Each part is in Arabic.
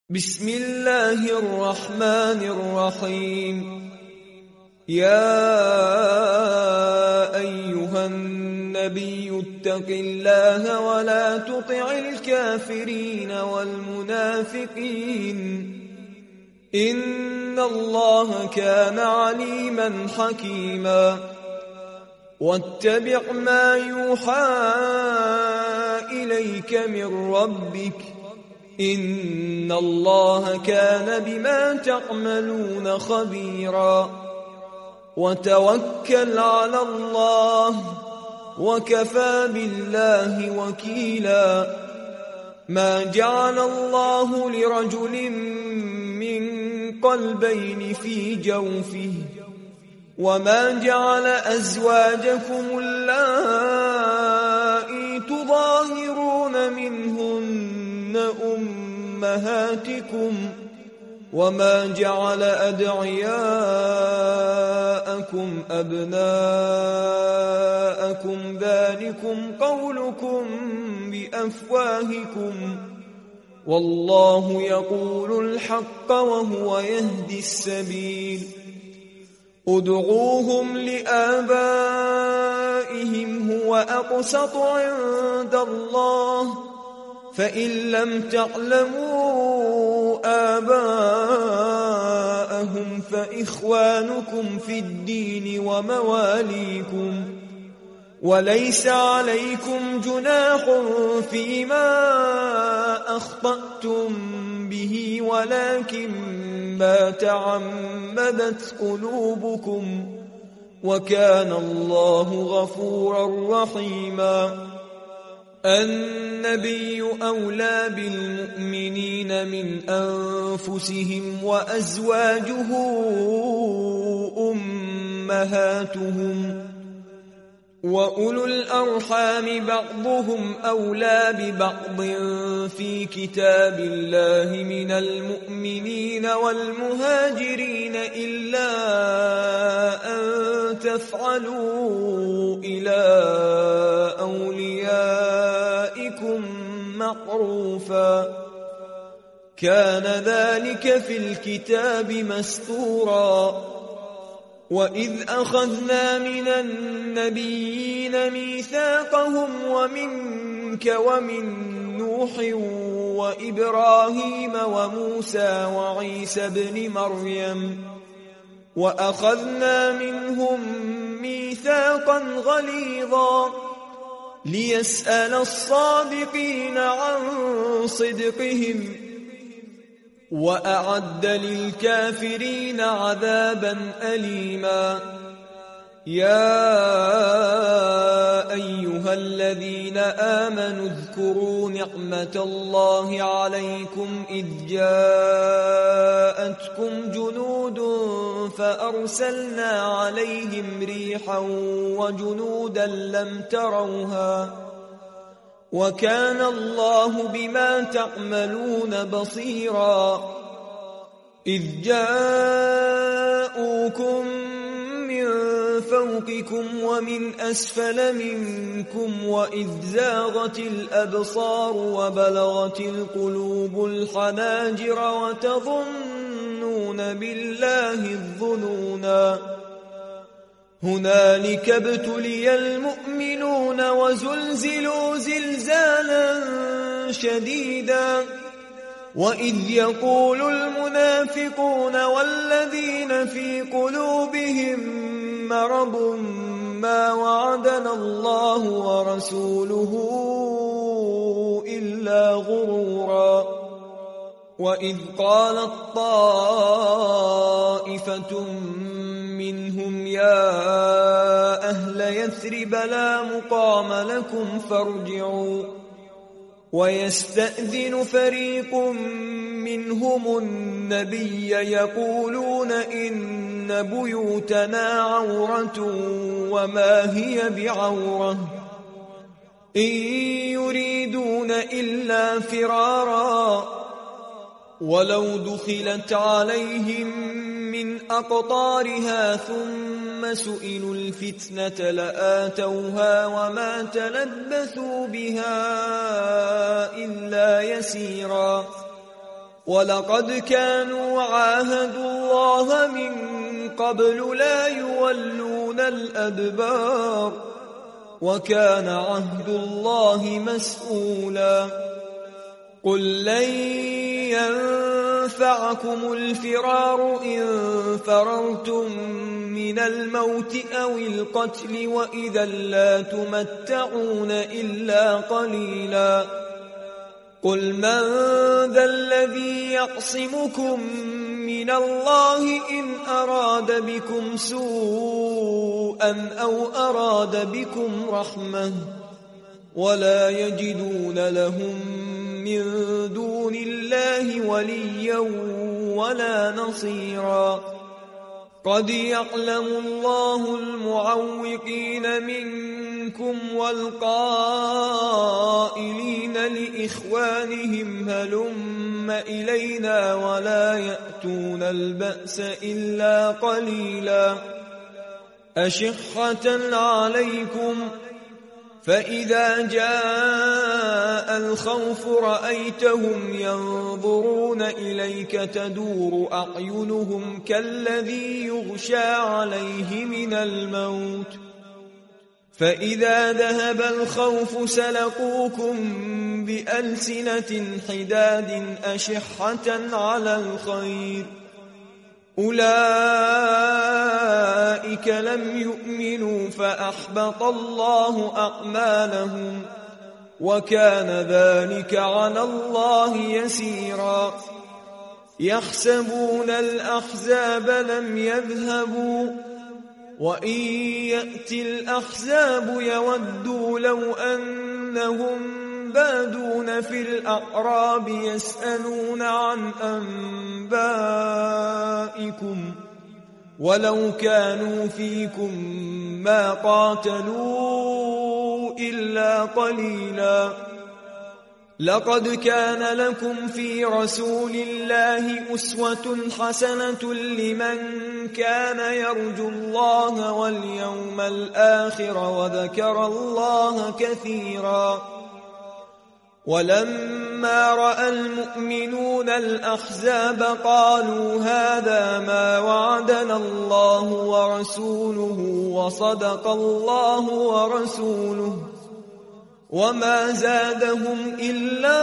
بسم الله الرحمن الرحيم. يا أيها النبي اتق الله ولا تطع الكافرين والمنافقين إن الله كان عليما حكيما. واتبع ما يوحى إليك من ربك إن الله كان بما تعملون خبيرا. وتوكل على الله وكفى بالله وكيلا. ما جعل الله لرجل من قلبين في جوفه وما جعل أزواجكم اللائي تظاهرون منهن أمهاتكم وما جعل أدعياءكم أبناءكم ذلكم قولكم بأفواهكم والله يقول الحق وهو يهدي السبيل. ادعوهم لآبائهم هو أقسط عند الله فإن لم تعلموا آباءهم فإخوانكم في الدين ومواليكم وليس عليكم جناح فيما أخطأتم به ولكن ما تعمدت قلوبكم وكان الله غفورا رحيما. النبي أولى بالمؤمنين من أنفسهم وأزواجه أمهاتهم وأولو الأرحام بعضهم أولى ببعض في كتاب الله من المؤمنين والمهاجرين إلا أن تفعلوا إلى أوليائكم معروفا كان ذلك في الكتاب مسطورا. وإذ أخذنا من النبيين ميثاقهم ومنك ومن نوح وإبراهيم وموسى وعيسى بن مريم وأخذنا منهم ميثاقا غليظا ليسأل الصادقين عن صدقهم وأعد للكافرين عذابا أليما. يا أيها الذين آمنوا اذكروا نعمة الله عليكم إذ جاءتكم جنود فأرسلنا عليهم ريحا وجنودا لم تروها وكان الله بما تعملون بصيرا. إذ جاءوكم من فوقكم ومن أسفل منكم وإذ زاغت الأبصار وبلغت القلوب الحناجر وتظنون بالله الظنونا. هنالك ابتلي المؤمنون وزلزلوا زلزالا شديدا. وإذ يقول المنافقون والذين في قلوبهم مرض ما وعدنا الله ورسوله إلا غرورا. وإذ قالت طائفة منهم يا أهل يثرب لا مقام لكم فارجعوا ويستأذن فريق منهم النبي يقولون إن بيوتنا عورة وما هي بعورة إن يريدون إلا فرارا ولو دخلت عليهم من أقطارها ثم سئلوا الفتنة لآتوها وما تلبثوا بها إلا يسيرا ولقد كانوا عاهدوا الله من قبل لا يولون الأدبار وكان عهد الله مسؤولا قل لن ينفعكم الفرار إن فررتم من الموت أو القتل وإذا لا تمتعون إلا قليلا قل من ذا الذي يعصمكم من الله إن أراد بكم سوءا أو أراد بكم رحمة ولا يجدون لهم من دون الله وليا ولا نصيرا قد يعلم الله المعوقين منكم والقائلين لإخوانهم هلم إلينا ولا يأتون البأس إلا قليلا أشحة عليكم فإذا جاء الخوف رأيتهم ينظرون إليك تدور أعينهم كالذي يغشى عليه من الموت فإذا ذهب الخوف سلقوكم بألسنة حداد أشحة على الخير أولئك لم يؤمنوا فأحبط الله أعمالهم وكان ذلك على الله يسيرا يحسبون الأحزاب لم يذهبوا وإن يأتي الأحزاب يودوا لو أنهم بادون في الأعراب يسألون عن أنبائكم ولو كانوا فيكم ما قاتلوا إلا قليلا لقد كان لكم في رسول الله أسوة حسنة لمن كان يرجو الله واليوم الآخر وذكر الله كثيرا ولما رأى المؤمنون الأحزاب قالوا هذا ما وعدنا الله ورسوله وصدق الله ورسوله وما زادهم إلا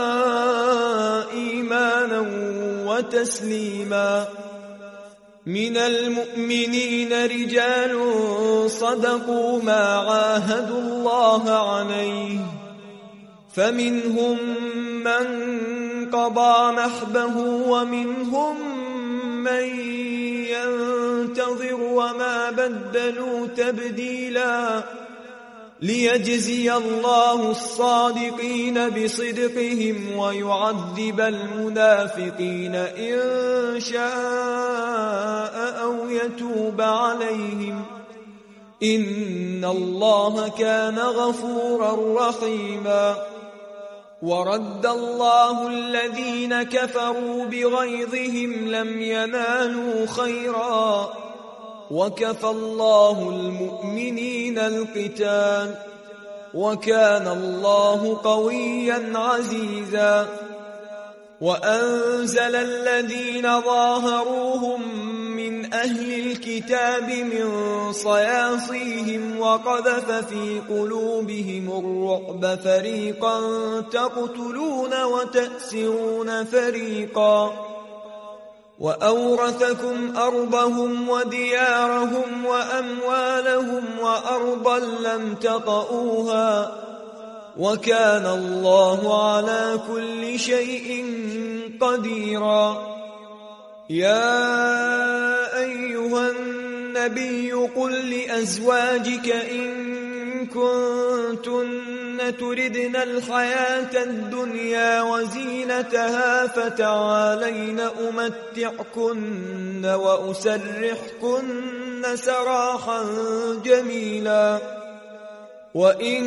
إيمانا وتسليما من المؤمنين رجال صدقوا ما عاهدوا الله عليه فمنهم من قضى نحبه ومنهم من ينتظر وما بدلوا تبديلا ليجزي الله الصادقين بصدقهم ويعذب المنافقين إن شاء أو يتوب عليهم إن الله كان غفورا رحيما ورد الله الذين كفروا بغيظهم لم ينالوا خيرا وكفى الله المؤمنين القتال وكان الله قويا عزيزا وأنزل الذين ظاهروهم من أهل الكتاب من صياصيهم وقذف في قلوبهم الرعب فريقا تقتلون وتأسرون فريقا وأورثكم أرضهم وديارهم وأموالهم وأرضا لم تطئوها وكان الله على كل شيء قديرا يا أيها النبي قل لأزواجك إن كنتن تردن الحياة الدنيا وزينتها فتعالين أمتعكن وأسرحكن سراحا جميلا وإن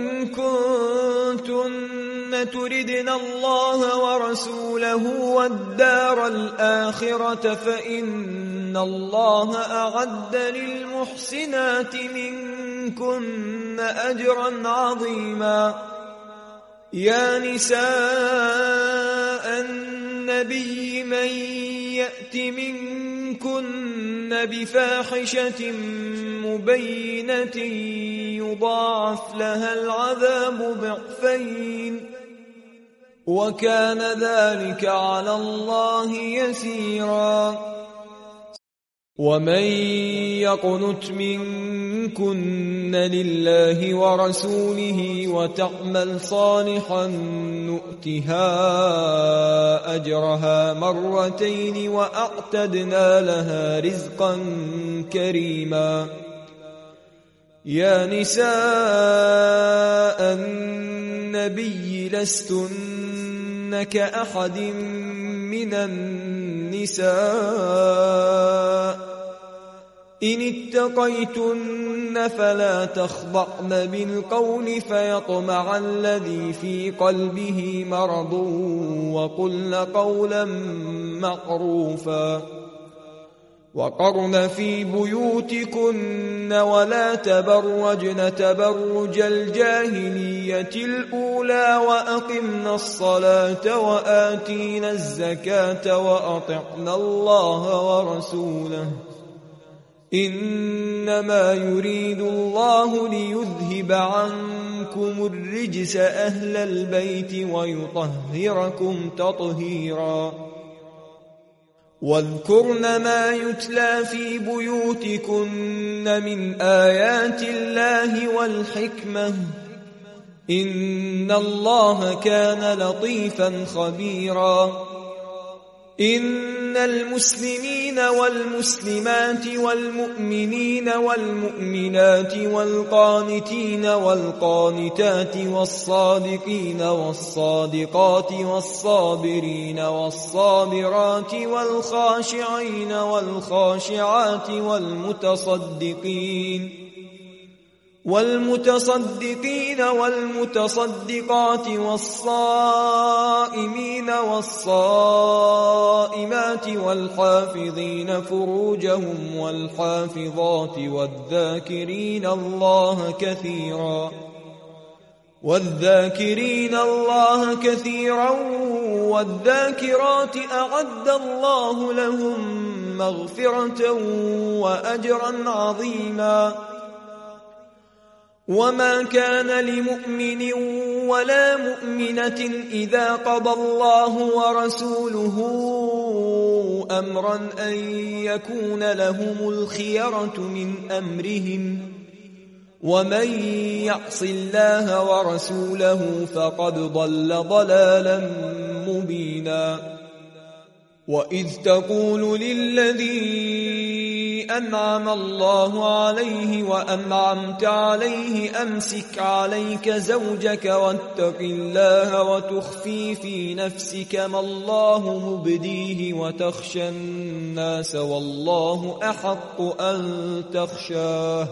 كنتن تردن الله ورسوله والدار الآخرة فإن الله أعد للمحسنات منكن أجرا عظيما يا نساء النبي النبي من يأت منكن بفاحشة مبينة يضاعف لها العذاب ضعفين وكان ذلك على الله يسيرا. ومن يقنت منكن لله ورسوله وتعمل صالحا نؤتها أجرها مرتين وأعتدنا لها رزقا كريما. يا نساء النبي لستن كأحد من النساء إن اتقيتن فلا تخضعن بالقول فيطمع الذي في قلبه مرض وقلن قولا معروفا. وقرن في بيوتكن ولا تبرجن تبرج الجاهلية الأولى وأقمن الصلاة وآتينا الزكاة وأطعنا الله ورسوله إنما يريد الله ليذهب عنكم الرجس أهل البيت ويطهركم تطهيرا. واذكرن ما يتلى في بيوتكن من آيات الله والحكمة إن الله كان لطيفا خبيرا. إن المسلمين والمسلمات والمؤمنين والمؤمنات والقانتين والقانتات والصادقين والصادقات والصابرين والصابرات والخاشعين والخاشعات والمتصدقين والمتصدقات والصائمين والصائمات والحافظين فروجهم والحافظات والذاكرين الله كثيرا والذاكرات أعد الله لهم مغفرة وأجرا عظيما. وما كان لمؤمن ولا مؤمنة إذا قضى الله ورسوله أمرا أن يكون لهم الخيرة من أمرهم ومن يعص الله ورسوله فقد ضل ضلالا مبينا. وإذ تقول للذي أنعم الله عليه وأنعمت عليه أمسك عليك زوجك واتق الله وتخفي في نفسك ما الله مبديه وتخشى الناس والله أحق أن تخشاه.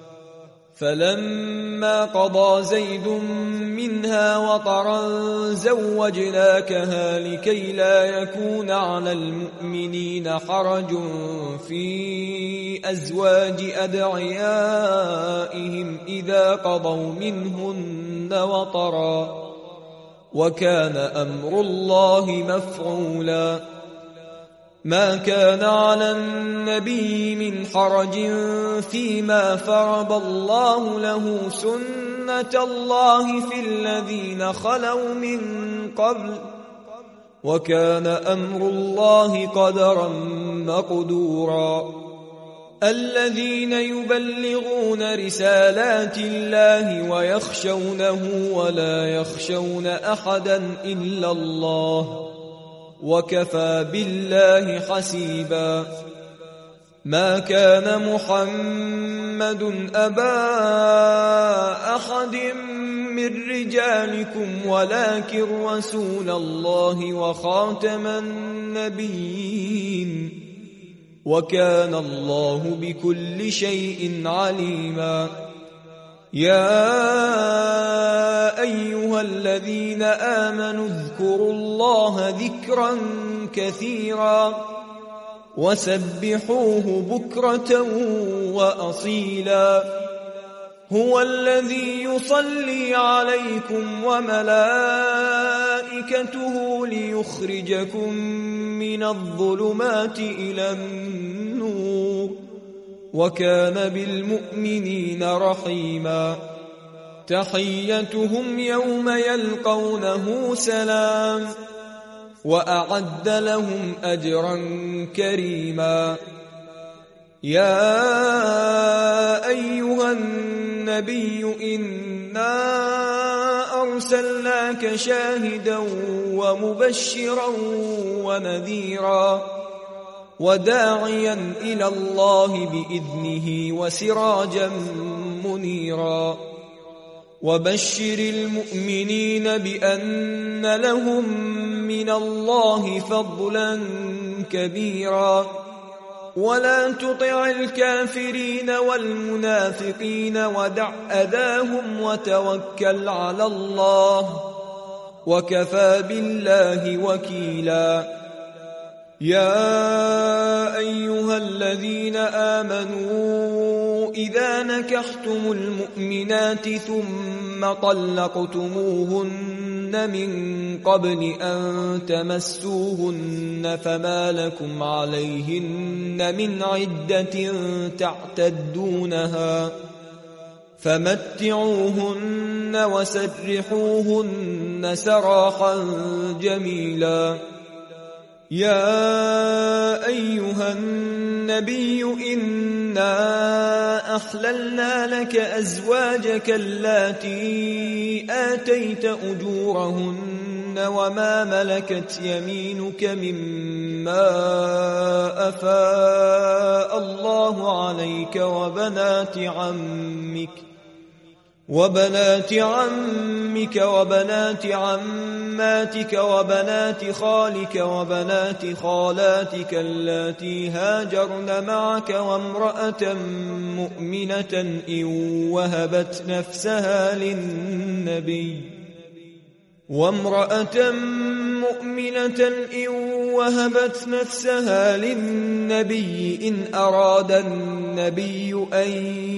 فلما قضى زيد منها وطرا زوجناكها لكي لا يكون على المؤمنين حرج في أزواج أدعيائهم إذا قضوا منهن وطرا وكان أمر الله مفعولا. ما كان على النبي من حرج فيما فرض الله له سنة الله في الذين خلوا من قبل وكان أمر الله قدرا مقدورا. الذين يبلغون رسالات الله ويخشونه ولا يخشون أحدا إلا الله وكفى بالله حسيبا. ما كان محمد أبا أحد من رجالكم ولكن رسول الله وخاتم النبيين وكان الله بكل شيء عليما. يا أيها الذين آمنوا اذكروا الله ذكرا كثيرا وسبحوه بكرة وأصيلا. هو الذي يصلي عليكم وملائكته ليخرجكم من الظلمات إلى النور وكان بالمؤمنين رحيما تحيتهم يوم يلقونه سلام وأعد لهم أجرا كريما يا أيها النبي إنا أرسلناك شاهدا ومبشرا ونذيرا وداعيا إلى الله بإذنه وسراجا منيرا وبشر المؤمنين بأن لهم من الله فضلا كبيرا ولا تطع الكافرين والمنافقين ودع أذاهم وتوكل على الله وكفى بالله وكيلا يا أيها الذين آمنوا إذا نكحتم المؤمنات ثم طلقتموهن من قبل أن تمسوهن فما لكم عليهن من عدة تعتدونها فمتعوهن وسرحوهن سراحا جميلا يا أيها النبي إنا أحللنا لك أزواجك اللاتي آتيت أجورهن وما ملكت يمينك مما أفاء الله عليك وبنات عمك وبنات عماتك وبنات خالك وبنات خالاتك اللاتي هاجرن معك وامرأة مؤمنة إن وهبت نفسها للنبي إن أراد النبي أن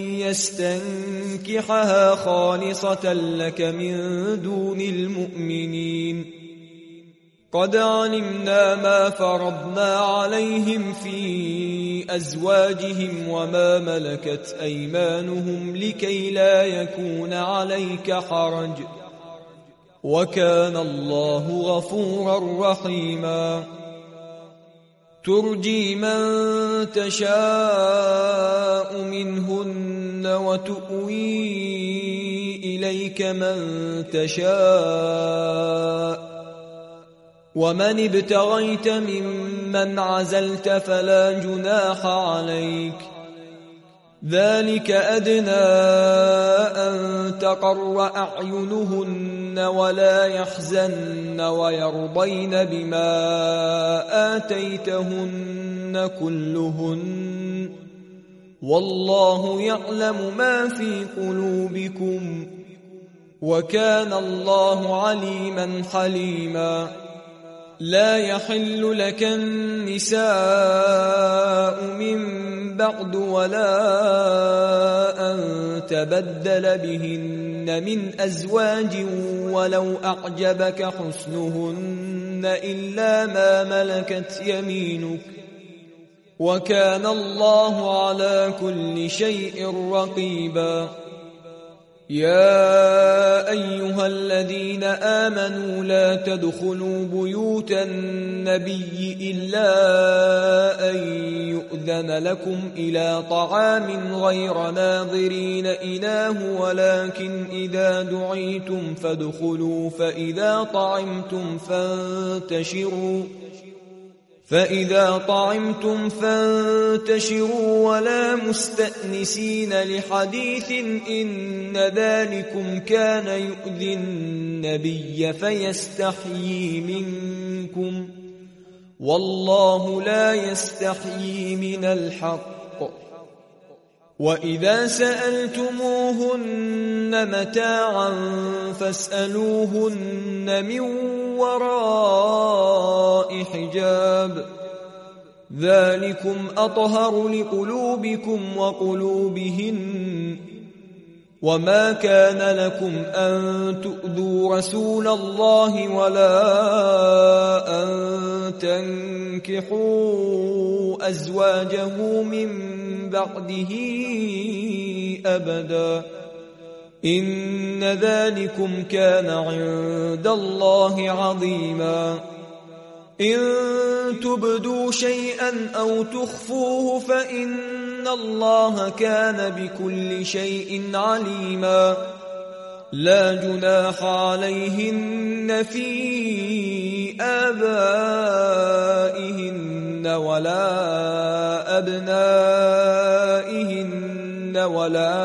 يستنكحها خالصة لك من دون المؤمنين قد علمنا ما فرضنا عليهم في أزواجهم وما ملكت أيمانهم لكي لا يكون عليك حرج وكان الله غفورا رحيما ترجي من تشاء منهن وتؤوي إليك من تشاء ومن ابتغيت ممن عزلت فلا جناح عليك ذلك أدنى أن تقر أعينهن ولا يحزن ويرضين بما آتيتهن كلهن والله يعلم ما في قلوبكم وكان الله عليما حليما لا يحل لك النساء من بعد ولا أن تبدل بهن من أزواج ولو أعجبك حسنهن إلا ما ملكت يمينك وكان الله على كل شيء رقيبا يا أيها الذين آمنوا لا تدخلوا بيوت النبي إلا أن يؤذن لكم إلى طعام غير ناظرين إناه ولكن إذا دعيتم فادخلوا فإذا طعمتم فانتشروا ولا مستأنسين لحديث إن ذلكم كان يؤذي النبي فيستحيي منكم والله لا يستحيي من الحق وإذا سألتموهن متاعا فاسألوهن من وراء حجاب ذلكم أطهر لقلوبكم وقلوبهن وما كان لكم أن تؤذوا رسول الله ولا أن تنكحوا أزواجه من بعده أبدا إن ذلكم كان عند الله عظيما إن تبدوا شيئا أو تخفوه فإن الله كان بكل شيء عليما لا جناح عليهن في آبائهن ولا أبنائهن ولا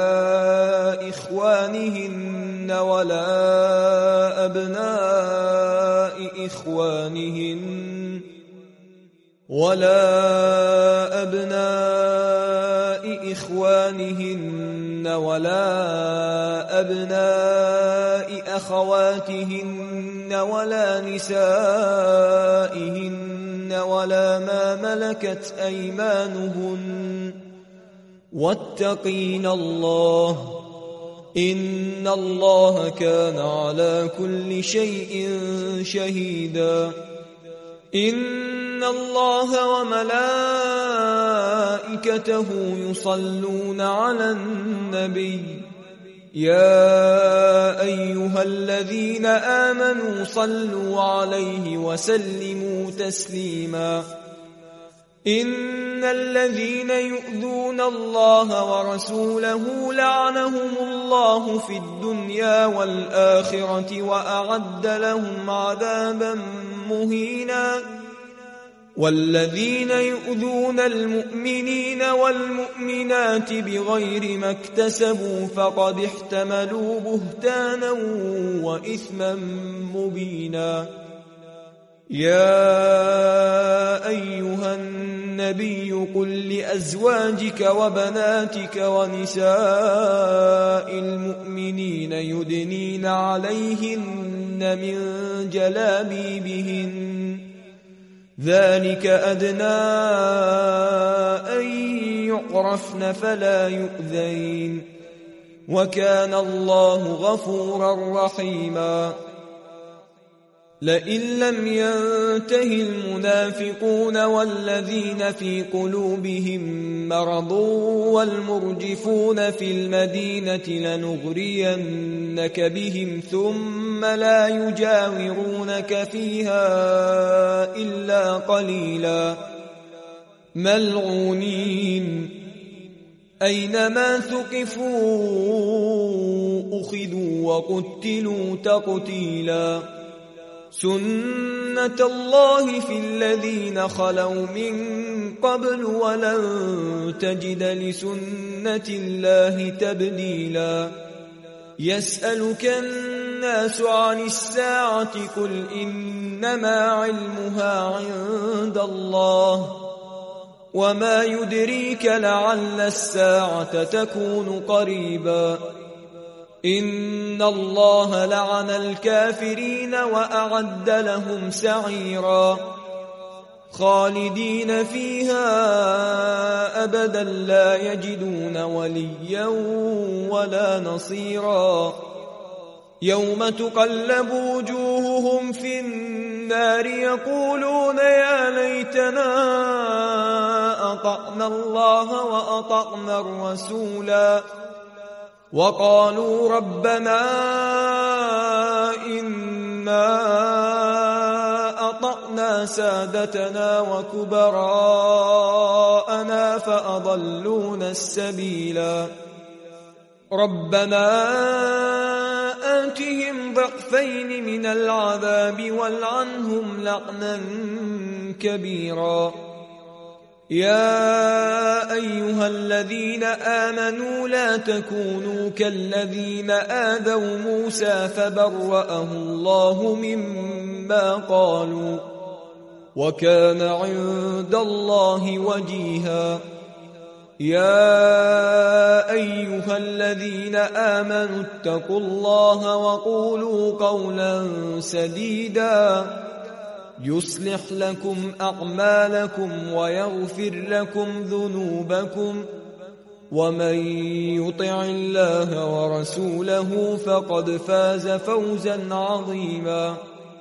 إخوانهن ولا أبناء إخوانهن ولا أبناء أخواتهن ولا نسائهن ولا ما ملكت أيمانهن واتقين الله إن الله كان على كل شيء شهيدا إن الله وملائكته يصلون على النبي يا أيها الذين آمنوا صلوا عليه وسلموا تسليما إن الذين يؤذون الله ورسوله لعنهم الله في الدنيا والآخرة وأعد لهم عذابا مهينا والذين يؤذون المؤمنين والمؤمنات بغير ما اكتسبوا فقد احتملوا بهتانا وإثما مبينا يا أيها النبي قل لأزواجك وبناتك ونساء المؤمنين يدنين عليهن من جلابيبهن ذلك أدنى أن يعرفن فلا يؤذين وكان الله غفورا رحيما لئن لم ينته المنافقون والذين في قلوبهم مرض والمرجفون في المدينة لنغرينك بهم ثم لا يجاورونك فيها إلا قليلا ملعونين أينما ثقفوا أخذوا وقتلوا تقتيلا سنة الله في الذين خلوا من قبل ولن تجد لسنة الله تبديلا يسألك الناس عن الساعة قل إنما علمها عند الله وما يدريك لعل الساعة تكون قريبا إن الله لعن الكافرين وأعد لهم سعيرا خالدين فيها أبدا لا يجدون وليا ولا نصيرا يوم تقلب وجوههم في النار يقولون يا ليتنا أطعنا الله وأطعنا الرسولا وقالوا ربنا إنا أطعنا سادتنا وكبراءنا فأضلونا السبيلا ربنا آتهم ضعفين من العذاب والعنهم لعنا كبيرا يا أيها الذين آمنوا لا تكونوا كالذين آذوا موسى فبرأه الله مما قالوا وكان عند الله وجيها يا أيها الذين آمنوا اتقوا الله وقولوا قولا سديدا يصلح لكم أعمالكم ويغفر لكم ذنوبكم ومن يطع الله ورسوله فقد فاز فوزا عظيما.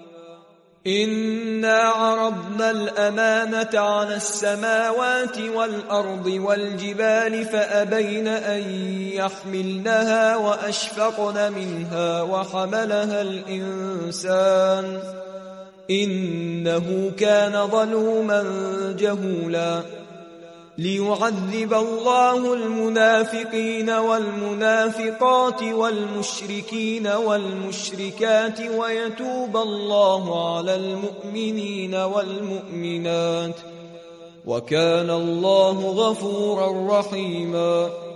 إنا عرضنا الأمانة على السماوات والأرض والجبال فأبين أن يحملنها وأشفقن منها وحملها الإنسان إنه كان ظلوما جهولا. ليعذب الله المنافقين والمنافقات والمشركين والمشركات ويتوب الله على المؤمنين والمؤمنات وكان الله غفورا رحيما.